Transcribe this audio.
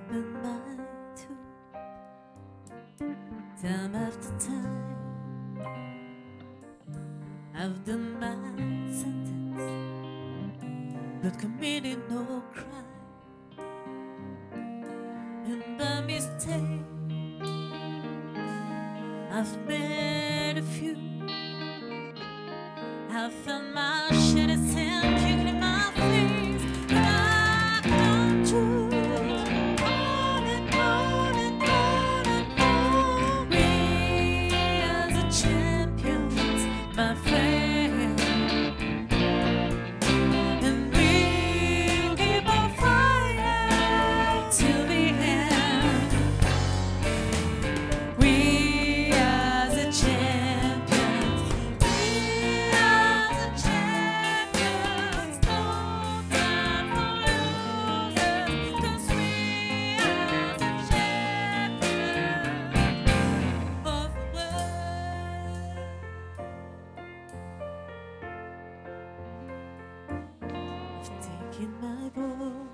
been mine too, time after time. I've done my sentence, but committed no crime. And by mistake, I've made a few. I've felt my shit of sin kicking in my face, but I come true. On and on and on and on. We are the champions, my friend, and we'll keep on fighting till the end. We are the champions. We are the champions. No time for losers, 'cause we are the champions of the world. I've taken my bow